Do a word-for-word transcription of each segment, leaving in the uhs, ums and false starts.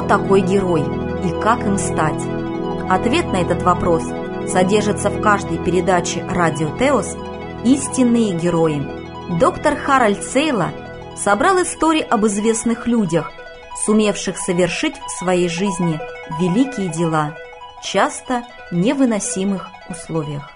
такой герой и как им стать? Ответ на этот вопрос содержится в каждой передаче «Радио Теос» «Истинные герои». Доктор Харальд Сейла собрал истории об известных людях, сумевших совершить в своей жизни великие дела, часто в невыносимых условиях.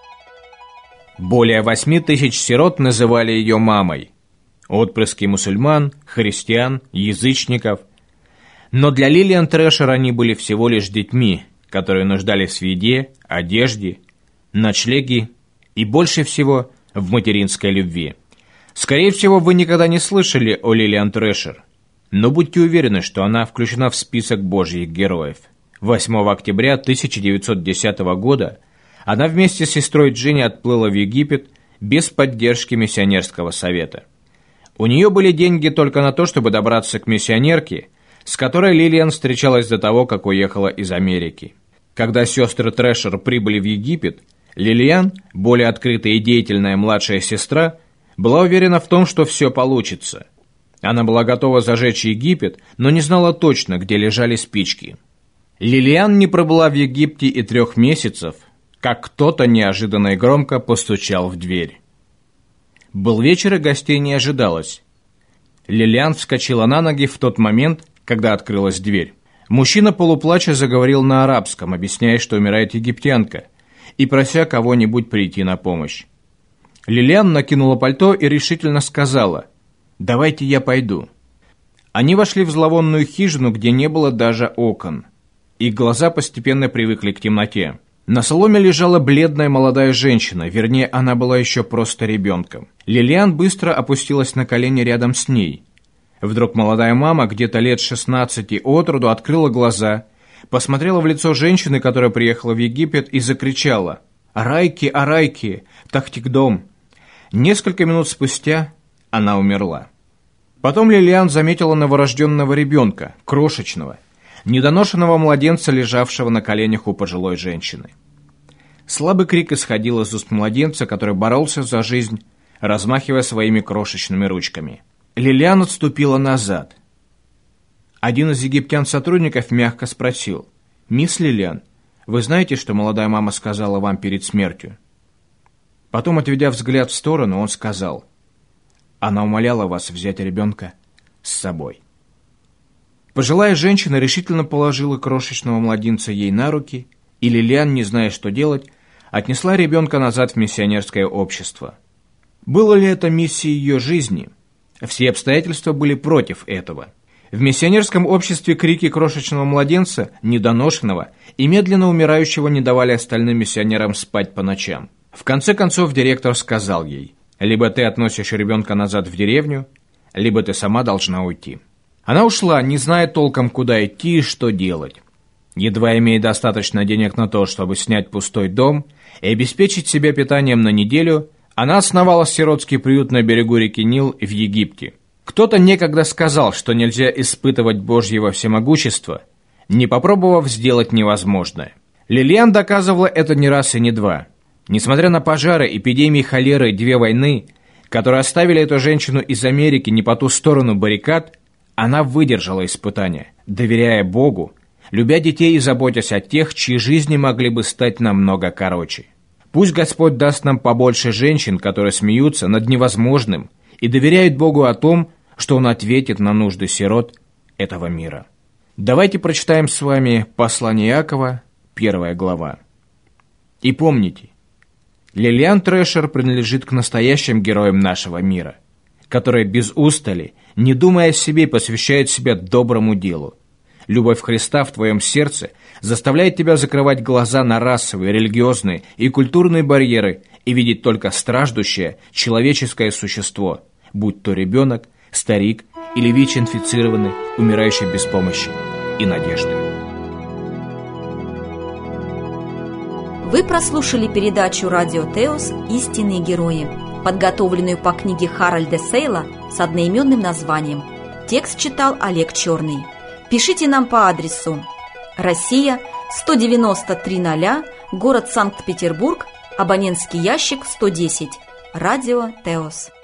Более восьми тысяч сирот называли ее мамой. Отпрыски мусульман, христиан, язычников. Но для Лилиан Трэшер они были всего лишь детьми, которые нуждались в еде, одежде, ночлеге и больше всего в материнской любви. Скорее всего, вы никогда не слышали о Лилиан Трэшер, но будьте уверены, что она включена в список Божьих героев. восьмого октября тысяча девятьсот десятого года она вместе с сестрой Джинни отплыла в Египет без поддержки миссионерского совета. У нее были деньги только на то, чтобы добраться к миссионерке, с которой Лилиан встречалась до того, как уехала из Америки. Когда сестры Трэшер прибыли в Египет, Лилиан, более открытая и деятельная младшая сестра, была уверена в том, что все получится. Она была готова зажечь Египет, но не знала точно, где лежали спички. Лилиан не пробыла в Египте и трех месяцев, как кто-то неожиданно и громко постучал в дверь. Был вечер, и гостей не ожидалось. Лилиан вскочила на ноги в тот момент, когда открылась дверь. Мужчина полуплача заговорил на арабском, объясняя, что умирает египтянка, и прося кого-нибудь прийти на помощь. Лилиан накинула пальто и решительно сказала: «Давайте я пойду». Они вошли в зловонную хижину, где не было даже окон. Их глаза постепенно привыкли к темноте. На соломе лежала бледная молодая женщина, вернее, она была еще просто ребенком. Лилиан быстро опустилась на колени рядом с ней. Вдруг молодая мама, где-то лет шестнадцати от роду, открыла глаза, посмотрела в лицо женщины, которая приехала в Египет, и закричала: «Арайки, Арайки, тахтикдом!». Несколько минут спустя она умерла. Потом Лилиан заметила новорожденного ребенка, крошечного, недоношенного младенца, лежавшего на коленях у пожилой женщины. Слабый крик исходил из уст младенца, который боролся за жизнь, размахивая своими крошечными ручками. Лилиан отступила назад. Один из египтян-сотрудников мягко спросил: «Мисс Лилиан, вы знаете, что молодая мама сказала вам перед смертью?» Потом, отведя взгляд в сторону, он сказал: «Она умоляла вас взять ребенка с собой». Пожилая женщина решительно положила крошечного младенца ей на руки, и Лилиан, не зная, что делать, отнесла ребенка назад в миссионерское общество. Было ли это миссией ее жизни? Все обстоятельства были против этого. В миссионерском обществе крики крошечного младенца, недоношенного и медленно умирающего, не давали остальным миссионерам спать по ночам. В конце концов директор сказал ей: «Либо ты относишь ребенка назад в деревню, либо ты сама должна уйти». Она ушла, не зная толком, куда идти и что делать. Едва имея достаточно денег на то, чтобы снять пустой дом и обеспечить себя питанием на неделю, она основала сиротский приют на берегу реки Нил в Египте. Кто-то некогда сказал, что нельзя испытывать Божьего всемогущества, не попробовав сделать невозможное. Лилиан доказывала это не раз и не два. Несмотря на пожары, эпидемии холеры и две войны, которые оставили эту женщину из Америки не по ту сторону баррикад, она выдержала испытания, доверяя Богу, любя детей и заботясь о тех, чьи жизни могли бы стать намного короче. Пусть Господь даст нам побольше женщин, которые смеются над невозможным и доверяют Богу о том, что Он ответит на нужды сирот этого мира. Давайте прочитаем с вами послание Иакова, первая глава. И помните, Лилиан Трэшер принадлежит к настоящим героям нашего мира, которые без устали, не думая о себе, посвящают себя доброму делу. Любовь Христа в твоем сердце заставляет тебя закрывать глаза на расовые, религиозные и культурные барьеры и видеть только страждущее человеческое существо, будь то ребенок, старик или ВИЧ-инфицированный, умирающий без помощи и надежды. Вы прослушали передачу «Радио Теос. Истинные герои», подготовленную по книге Харальда Сейла с одноименным названием. Текст читал Олег Черный. Пишите нам по адресу: Россия, сто девяносто три ноль, город Санкт-Петербург, абонентский ящик сто десять. Радио Теос.